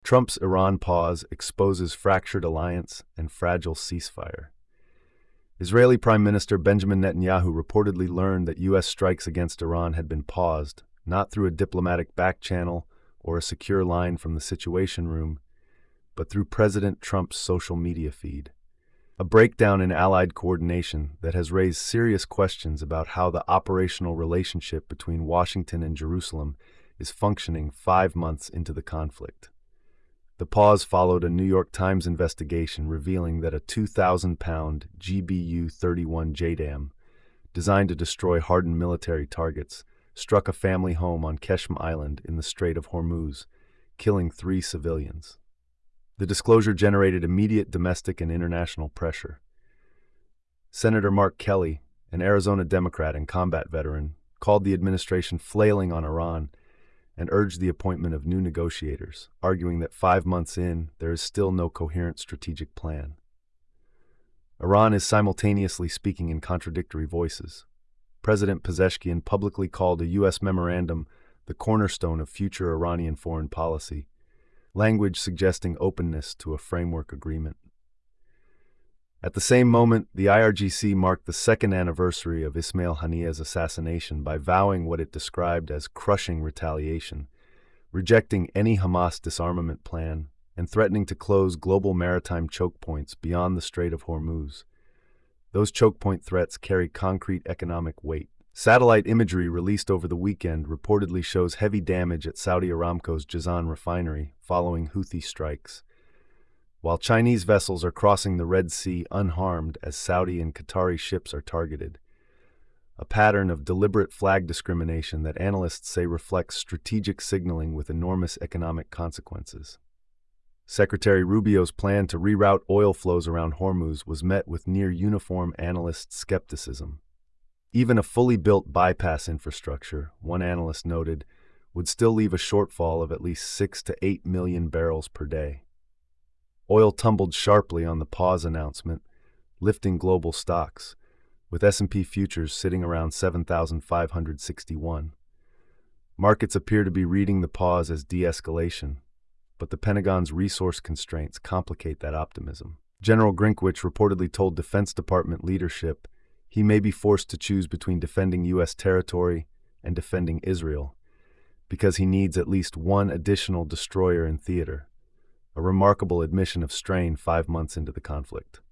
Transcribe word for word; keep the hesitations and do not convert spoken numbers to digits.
Trump's Iran pause exposes fractured alliance and fragile ceasefire. Israeli Prime Minister Benjamin Netanyahu reportedly learned that U S strikes against Iran had been paused, not through a diplomatic back channel or a secure line from the Situation Room, but through President Trump's social media feed. A breakdown in allied coordination that has raised serious questions about how the operational relationship between Washington and Jerusalem is functioning five months into the conflict. The pause followed a New York Times investigation revealing that a two thousand pound G B U thirty-one J DAM, designed to destroy hardened military targets, struck a family home on Keshem Island in the Strait of Hormuz, killing three civilians. The disclosure generated immediate domestic and international pressure. Senator Mark Kelly, an Arizona Democrat and combat veteran, called the administration flailing on Iran and urged the appointment of new negotiators, arguing that five months in, there is still no coherent strategic plan. Iran is simultaneously speaking in contradictory voices. President Pezeshkian publicly called a U S memorandum the cornerstone of future Iranian foreign policy, language suggesting openness to a framework agreement. At the same moment, the I R G C marked the second anniversary of Ismail Haniyeh's assassination by vowing what it described as crushing retaliation, rejecting any Hamas disarmament plan, and threatening to close global maritime choke points beyond the Strait of Hormuz. Those choke point threats carry concrete economic weight. Satellite imagery released over the weekend reportedly shows heavy damage at Saudi Aramco's Jazan refinery following Houthi strikes, while Chinese vessels are crossing the Red Sea unharmed as Saudi and Qatari ships are targeted. A pattern of deliberate flag discrimination that analysts say reflects strategic signaling with enormous economic consequences. Secretary Rubio's plan to reroute oil flows around Hormuz was met with near-uniform analyst skepticism. Even a fully built bypass infrastructure, one analyst noted, would still leave a shortfall of at least six to eight million barrels per day. Oil tumbled sharply on the pause announcement, lifting global stocks, with S and P futures sitting around seven thousand five hundred sixty-one. Markets appear to be reading the pause as de-escalation, but the Pentagon's resource constraints complicate that optimism. General Grinkwich reportedly told Defense Department leadership he may be forced to choose between defending U S territory and defending Israel, because he needs at least one additional destroyer in theater, a remarkable admission of strain five months into the conflict.